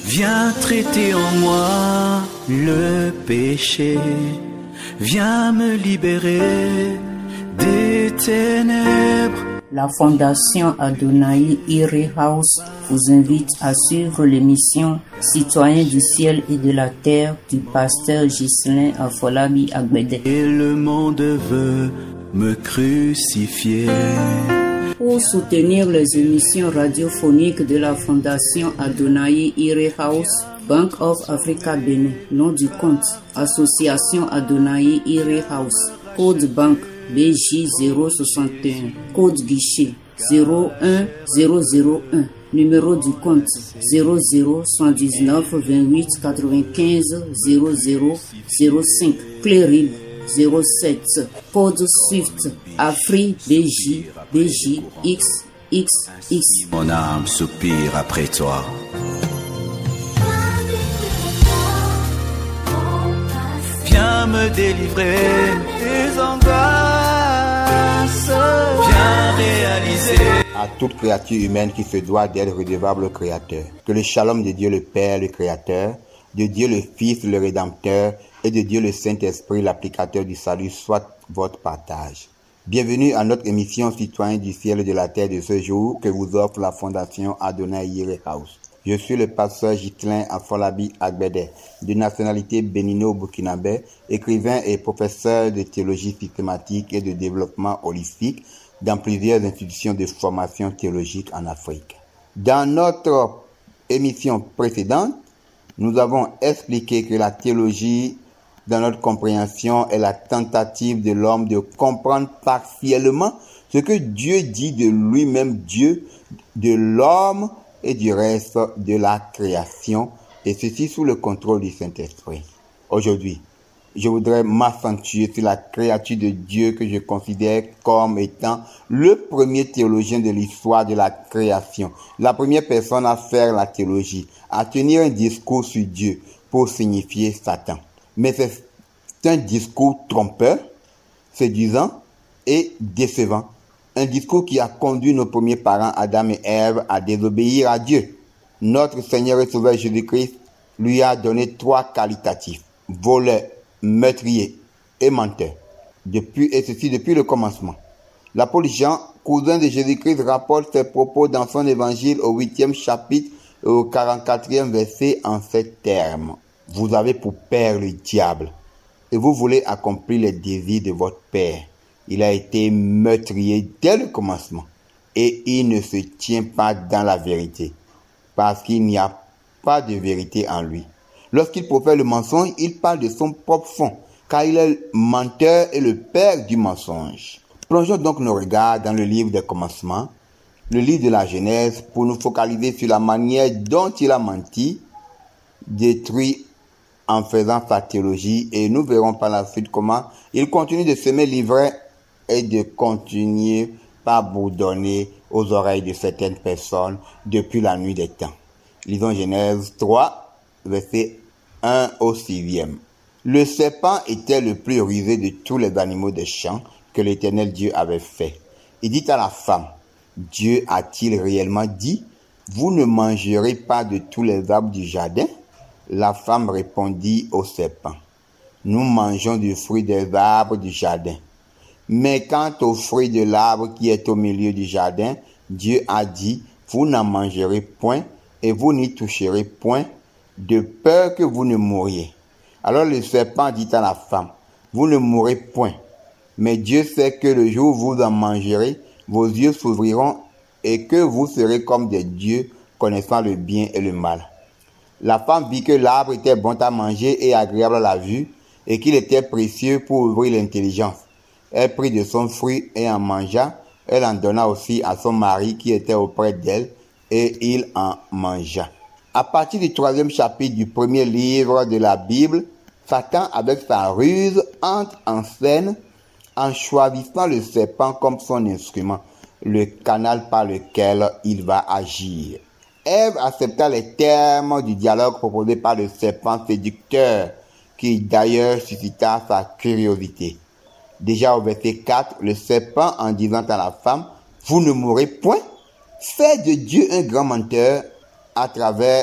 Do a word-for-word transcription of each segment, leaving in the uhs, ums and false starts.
Viens traiter en moi le péché, viens me libérer des ténèbres. La Fondation Adonai Ire House vous invite à suivre l'émission Citoyens du ciel et de la terre du pasteur Ghislain Afolabi Agbede. Et le monde veut me crucifier. Pour soutenir les émissions radiophoniques de la Fondation Adonai Ire House, Bank of Africa Bénin, nom du compte, Association Adonai Ire House, code banque B J zéro soixante et un, code guichet zéro un zéro zéro un, numéro du compte zéro zéro un neuf vingt-huit quatre-vingt-quinze zéro zéro zéro cinq, clé R I B zéro sept, code Swift Afri B J B J X X X. Mon âme soupire après toi. Viens me délivrer des angoisses. Viens réaliser. À toute créature humaine qui se doit d'être redevable au Créateur. Que le shalom de Dieu le Père, le Créateur, de Dieu le Fils, le Rédempteur, et de Dieu le Saint-Esprit, l'applicateur du salut, soit votre partage. Bienvenue à notre émission Citoyens du ciel et de la terre de ce jour que vous offre la Fondation Adonai Ire House. Je suis le pasteur Ghislain Afolabi Agbede, de nationalité bénino-burkinabé, écrivain et professeur de théologie systématique et de développement holistique dans plusieurs institutions de formation théologique en Afrique. Dans notre émission précédente, nous avons expliqué que la théologie, dans notre compréhension, est la tentative de l'homme de comprendre partiellement ce que Dieu dit de lui-même, Dieu, de l'homme et du reste de la création, et ceci sous le contrôle du Saint-Esprit. Aujourd'hui, je voudrais m'accentuer sur la créature de Dieu que je considère comme étant le premier théologien de l'histoire de la création, la première personne à faire la théologie, à tenir un discours sur Dieu pour signifier Satan. Mais c'est un discours trompeur, séduisant et décevant. Un discours qui a conduit nos premiers parents, Adam et Ève, à désobéir à Dieu. Notre Seigneur et Sauveur Jésus-Christ lui a donné trois qualitatifs: voleur, meurtrier et menteur. Depuis, et ceci depuis le commencement. L'apôtre Jean, cousin de Jésus-Christ, rapporte ses propos dans son évangile au huitième chapitre et au quarante-quatrième verset en ces termes. Vous avez pour père le diable, et vous voulez accomplir les désirs de votre père. Il a été meurtrier dès le commencement, et il ne se tient pas dans la vérité, parce qu'il n'y a pas de vérité en lui. Lorsqu'il profère le mensonge, il parle de son propre fond, car il est le menteur et le père du mensonge. Plongeons donc nos regards dans le livre des commencements, le livre de la Genèse, pour nous focaliser sur la manière dont il a menti, détruit en faisant sa théologie, et nous verrons par la suite comment il continue de semer l'ivraie et de continuer par bourdonner aux oreilles de certaines personnes depuis la nuit des temps. Lisons Genèse trois, verset un au sixième. Le serpent était le plus rusé de tous les animaux des champs que l'Éternel Dieu avait fait. Il dit à la femme: Dieu a-t-il réellement dit, vous ne mangerez pas de tous les arbres du jardin? La femme répondit au serpent: nous mangeons du fruit des arbres du jardin. Mais quant au fruit de l'arbre qui est au milieu du jardin, Dieu a dit, vous n'en mangerez point et vous n'y toucherez point, de peur que vous ne mouriez. Alors le serpent dit à la femme: vous ne mourrez point, mais Dieu sait que le jour où vous en mangerez, vos yeux s'ouvriront et que vous serez comme des dieux, connaissant le bien et le mal. La femme vit que l'arbre était bon à manger et agréable à la vue, et qu'il était précieux pour ouvrir l'intelligence. Elle prit de son fruit et en mangea. Elle en donna aussi à son mari qui était auprès d'elle, et il en mangea. À partir du troisième chapitre du premier livre de la Bible, Satan, avec sa ruse, entre en scène en choisissant le serpent comme son instrument, le canal par lequel il va agir. Ève accepta les termes du dialogue proposé par le serpent séducteur, qui d'ailleurs suscita sa curiosité. Déjà au verset quatre, le serpent, en disant à la femme, « Vous ne mourrez point », fait de Dieu un grand menteur à travers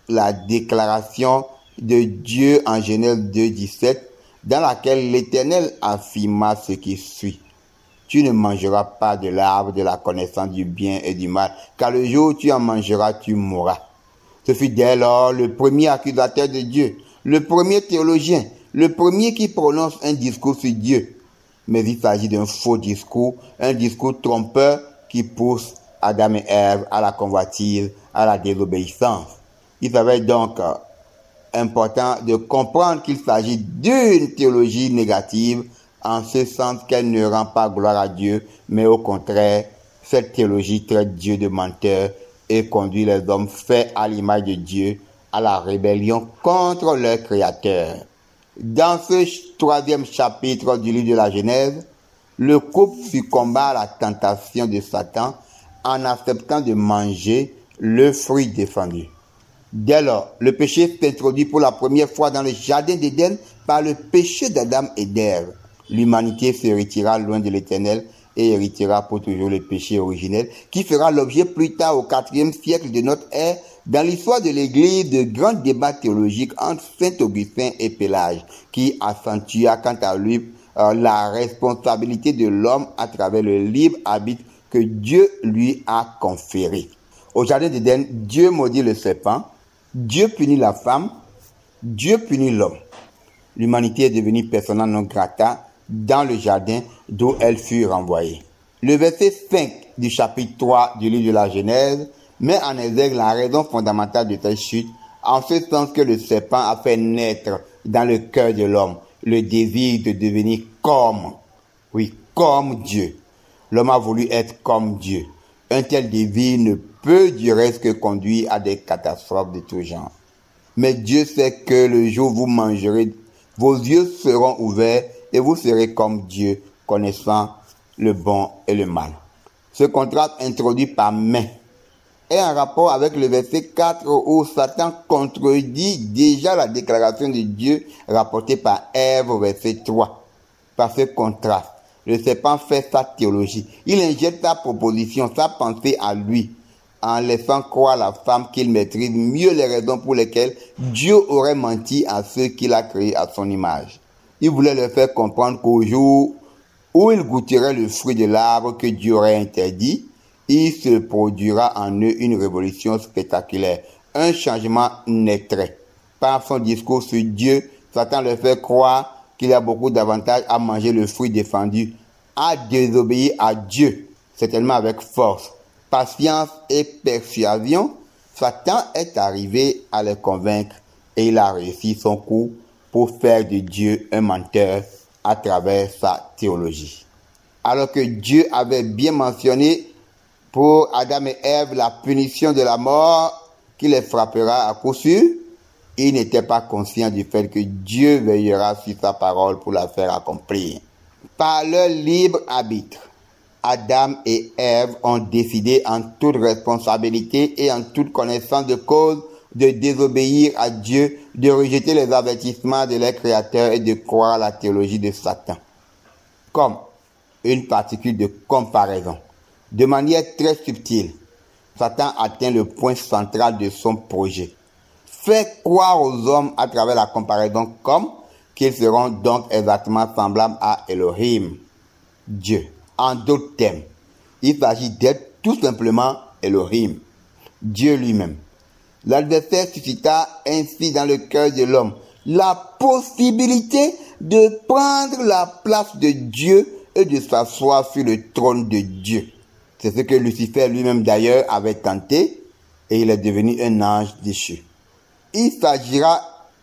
la déclaration de Dieu en Genèse deux, dix-sept, dans laquelle l'Éternel affirma ce qui suit. Tu ne mangeras pas de l'arbre de la connaissance du bien et du mal, car le jour où tu en mangeras, tu mourras. Ce fut dès lors le premier accusateur de Dieu, le premier théologien, le premier qui prononce un discours sur Dieu. Mais il s'agit d'un faux discours, un discours trompeur qui pousse Adam et Ève à la convoitise, à la désobéissance. Il s'avère donc important de comprendre qu'il s'agit d'une théologie négative, en ce sens qu'elle ne rend pas gloire à Dieu, mais au contraire, cette théologie traite Dieu de menteur et conduit les hommes faits à l'image de Dieu à la rébellion contre leur Créateur. Dans ce troisième chapitre du livre de la Genèse, le couple succomba à la tentation de Satan en acceptant de manger le fruit défendu. Dès lors, le péché s'introduit pour la première fois dans le jardin d'Éden par le péché d'Adam et d'Ève. L'humanité se retira loin de l'Éternel et héritera pour toujours le péché originel qui fera l'objet plus tard au quatrième siècle de notre ère dans l'histoire de l'Église de grands débats théologiques entre Saint Augustin et Pélage qui accentua quant à lui euh, la responsabilité de l'homme à travers le libre arbitre que Dieu lui a conféré. Au jardin d'Éden, Dieu maudit le serpent, Dieu punit la femme, Dieu punit l'homme. L'humanité est devenue persona non grata dans le jardin d'où elle fut renvoyée. Le verset cinq du chapitre trois du livre de la Genèse met en exergue la raison fondamentale de cette chute, en ce sens que le serpent a fait naître dans le cœur de l'homme le désir de devenir comme, oui, comme Dieu. L'homme a voulu être comme Dieu. Un tel désir ne peut du reste que conduire à des catastrophes de tout genre. Mais Dieu sait que le jour où vous mangerez, vos yeux seront ouverts et vous serez comme Dieu, connaissant le bon et le mal. Ce contraste introduit par main est en rapport avec le verset quatre où Satan contredit déjà la déclaration de Dieu rapportée par Ève au verset trois. Par ce contraste, le serpent fait sa théologie. Il injecte sa proposition, sa pensée à lui, en laissant croire à la femme qu'il maîtrise mieux les raisons pour lesquelles Dieu aurait menti à ceux qu'il a créés à son image. Il voulait leur faire comprendre qu'au jour où ils goûteraient le fruit de l'arbre que Dieu aurait interdit, il se produira en eux une révolution spectaculaire, un changement naîtrait. Par son discours sur Dieu, Satan leur fait croire qu'il y a beaucoup d'avantages à manger le fruit défendu, à désobéir à Dieu, certainement avec force, patience et persuasion. Satan est arrivé à les convaincre et il a réussi son coup pour faire de Dieu un menteur à travers sa théologie. Alors que Dieu avait bien mentionné pour Adam et Ève la punition de la mort qui les frappera à coup sûr, il n'était pas conscient du fait que Dieu veillera sur sa parole pour la faire accomplir. Par leur libre arbitre, Adam et Ève ont décidé en toute responsabilité et en toute connaissance de cause de désobéir à Dieu, de rejeter les avertissements de leur Créateur et de croire à la théologie de Satan. Comme une particule de comparaison. De manière très subtile, Satan atteint le point central de son projet. Fait croire aux hommes à travers la comparaison comme qu'ils seront donc exactement semblables à Elohim, Dieu. En d'autres termes, il s'agit d'être tout simplement Elohim, Dieu lui-même. L'adversaire suscita ainsi dans le cœur de l'homme la possibilité de prendre la place de Dieu et de s'asseoir sur le trône de Dieu. C'est ce que Lucifer lui-même d'ailleurs avait tenté et il est devenu un ange déchu. Il s'agira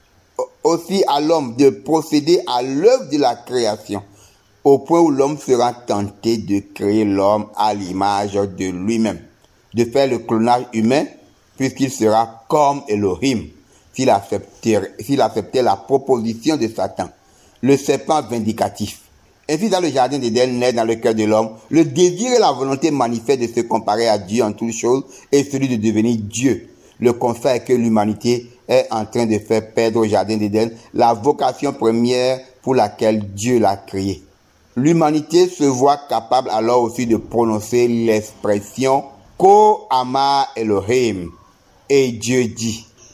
aussi à l'homme de procéder à l'œuvre de la création, au point où l'homme sera tenté de créer l'homme à l'image de lui-même, de faire le clonage humain, puisqu'il sera comme Elohim, s'il acceptait, s'il acceptait la proposition de Satan, le serpent vindicatif. Ainsi, dans le jardin d'Éden naît dans le cœur de l'homme le désir et la volonté manifeste de se comparer à Dieu en toutes choses et celui de devenir Dieu. Le constat est que l'humanité est en train de faire perdre au jardin d'Éden la vocation première pour laquelle Dieu l'a créé. L'humanité se voit capable alors aussi de prononcer l'expression Ko Ama Elohim. Et Dieu dit,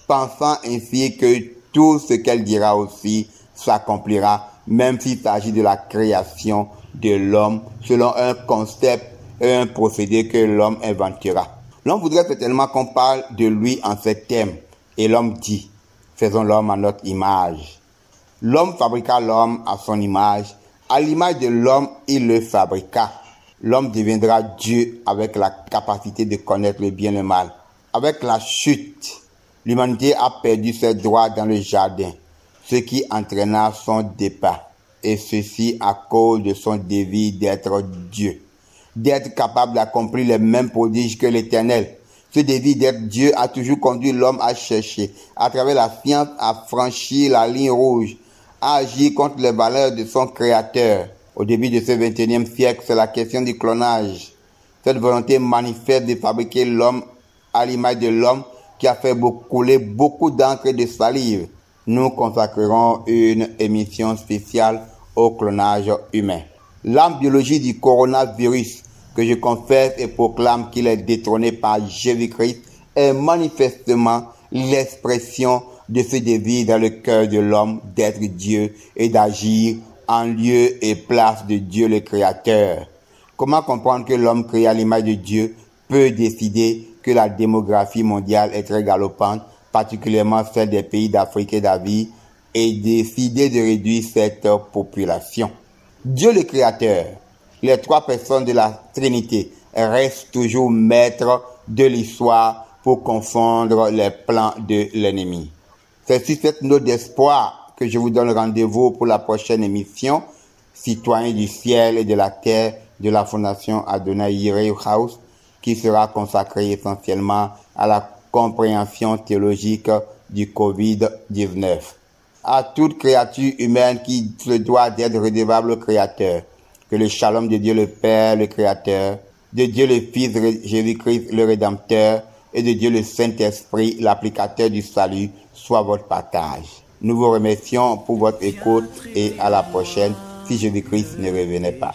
pensant ainsi que tout ce qu'elle dira aussi s'accomplira, même s'il s'agit de la création de l'homme, selon un concept et un procédé que l'homme inventera. L'homme voudrait certainement qu'on parle de lui en ces termes, et l'homme dit, faisons l'homme à notre image. L'homme fabriqua l'homme à son image, à l'image de l'homme, il le fabriqua. L'homme deviendra Dieu avec la capacité de connaître le bien et le mal. Avec la chute, l'humanité a perdu ses droits dans le jardin, ce qui entraîna son départ, et ceci à cause de son désir d'être Dieu, d'être capable d'accomplir les mêmes prodiges que l'Éternel. Ce désir d'être Dieu a toujours conduit l'homme à chercher, à travers la science, à franchir la ligne rouge, à agir contre les valeurs de son Créateur. Au début de ce vingt et unième siècle, c'est la question du clonage. Cette volonté manifeste de fabriquer l'homme à l'image de l'homme qui a fait couler beaucoup d'encre et de salive. Nous consacrerons une émission spéciale au clonage humain. L'âme biologique du coronavirus, que je confesse et proclame qu'il est détrôné par Jésus-Christ, est manifestement l'expression de ce désir dans le cœur de l'homme d'être Dieu et d'agir en lieu et place de Dieu le Créateur. Comment comprendre que l'homme créé à l'image de Dieu peut décider que la démographie mondiale est très galopante, particulièrement celle des pays d'Afrique et d'Asie, et décider de réduire cette population? Dieu le Créateur, les trois personnes de la Trinité, restent toujours maîtres de l'histoire pour confondre les plans de l'ennemi. C'est sur cette note d'espoir que je vous donne rendez-vous pour la prochaine émission, Citoyens du ciel et de la terre, de la Fondation Adonai Irehouse, qui sera consacrée essentiellement à la compréhension théologique du covid dix-neuf. À toute créature humaine qui se doit d'être redevable au Créateur, que le shalom de Dieu le Père, le Créateur, de Dieu le Fils Jésus-Christ, le Rédempteur, et de Dieu le Saint-Esprit, l'applicateur du salut, soit votre partage. Nous vous remercions pour votre écoute et à la prochaine si Jésus-Christ ne revenait pas.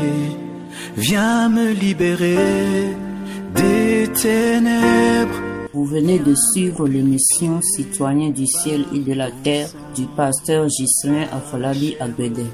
Viens me libérer des ténèbres. Vous venez de suivre l'émission Citoyens du ciel et de la terre du pasteur Ghislain Afolabi Agbede.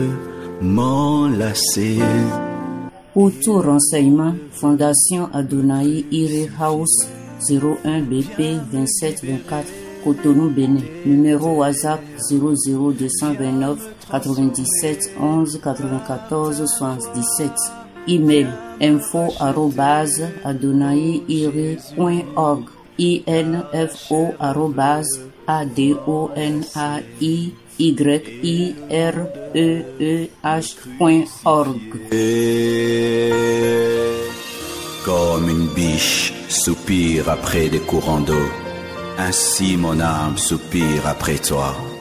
M'enlacer. Pour tout renseignement, Fondation Adonai Irehouse zéro un B P vingt-sept vingt-quatre Cotonou Bénin. Numéro WhatsApp zéro zéro deux cent vingt-neuf quatre-vingt-dix-sept onze quatre-vingt-quatorze soixante-dix-sept. Email info arobase adonai-ire point org. info arobase adonai Y-I-R-E-E-H point org. Comme une biche soupire après des courants d'eau, ainsi mon âme soupire après toi.